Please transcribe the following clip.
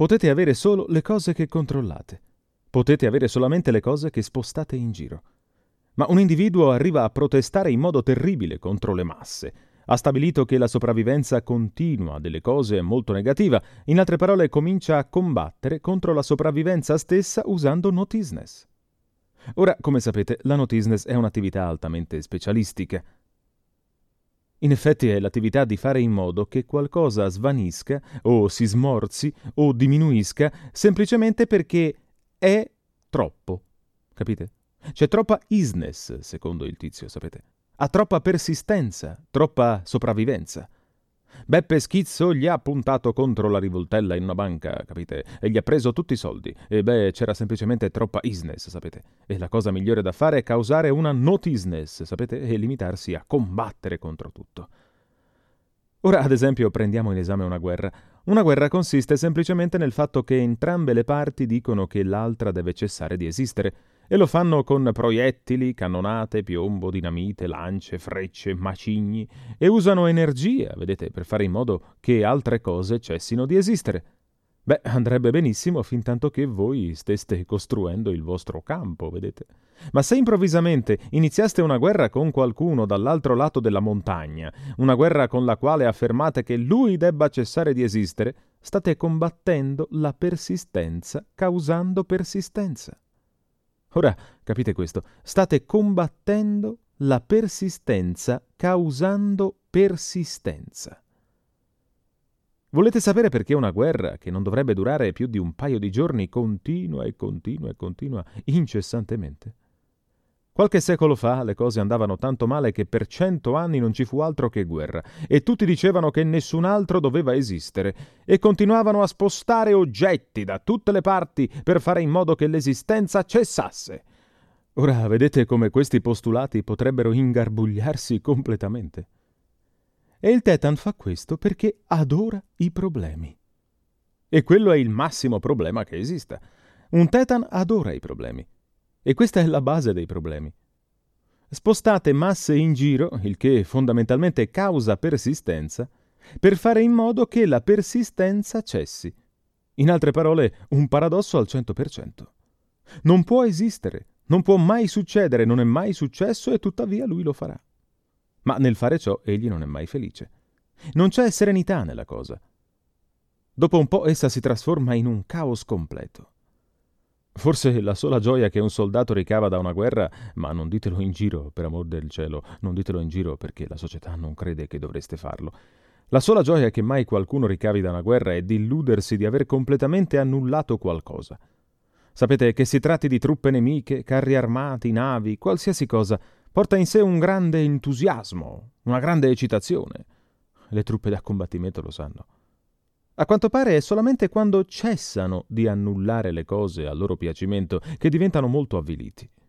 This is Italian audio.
Potete avere solo le cose che controllate. Potete avere solamente le cose che spostate in giro. Ma un individuo arriva a protestare in modo terribile contro le masse. Ha stabilito che la sopravvivenza continua delle cose è molto negativa. In altre parole, comincia a combattere contro la sopravvivenza stessa usando notisness. Ora, come sapete, la notisness è un'attività altamente specialistica. In effetti è l'attività di fare in modo che qualcosa svanisca o si smorzi o diminuisca semplicemente perché è troppo. Capite? C'è troppa isness, secondo il tizio, sapete? Ha troppa persistenza, troppa sopravvivenza. Beppe Schizzo gli ha puntato contro la rivoltella in una banca, capite? E gli ha preso tutti i soldi. E c'era semplicemente troppa isness, sapete? E la cosa migliore da fare è causare una notisness, sapete? E limitarsi a combattere contro tutto. Ora, ad esempio, prendiamo in esame una guerra. Una guerra consiste semplicemente nel fatto che entrambe le parti dicono che l'altra deve cessare di esistere. E lo fanno con proiettili, cannonate, piombo, dinamite, lance, frecce, macigni e usano energia, vedete, per fare in modo che altre cose cessino di esistere. Andrebbe benissimo fin tanto che voi steste costruendo il vostro campo, vedete. Ma se improvvisamente iniziaste una guerra con qualcuno dall'altro lato della montagna, una guerra con la quale affermate che lui debba cessare di esistere, state combattendo la persistenza causando persistenza. Ora, capite questo? State combattendo la persistenza causando persistenza. Volete sapere perché una guerra, che non dovrebbe durare più di un paio di giorni, continua e continua e continua incessantemente? Qualche secolo fa le cose andavano tanto male che per 100 anni non ci fu altro che guerra e tutti dicevano che nessun altro doveva esistere e continuavano a spostare oggetti da tutte le parti per fare in modo che l'esistenza cessasse. Ora vedete come questi postulati potrebbero ingarbugliarsi completamente. E il Tetan fa questo perché adora i problemi. E quello è il massimo problema che esista. Un Tetan adora i problemi. E questa è la base dei problemi. Spostate masse in giro, il che fondamentalmente causa persistenza, per fare in modo che la persistenza cessi. In altre parole, un paradosso al 100%. Non può esistere, non può mai succedere, non è mai successo e tuttavia lui lo farà. Ma nel fare ciò egli non è mai felice. Non c'è serenità nella cosa. Dopo un po' essa si trasforma in un caos completo. Forse la sola gioia che un soldato ricava da una guerra, ma non ditelo in giro, per amor del cielo, non ditelo in giro perché la società non crede che dovreste farlo. La sola gioia che mai qualcuno ricavi da una guerra è di illudersi di aver completamente annullato qualcosa. Sapete, che si tratti di truppe nemiche, carri armati, navi, qualsiasi cosa, porta in sé un grande entusiasmo, una grande eccitazione. Le truppe da combattimento lo sanno. A quanto pare è solamente quando cessano di annullare le cose a loro piacimento che diventano molto avviliti.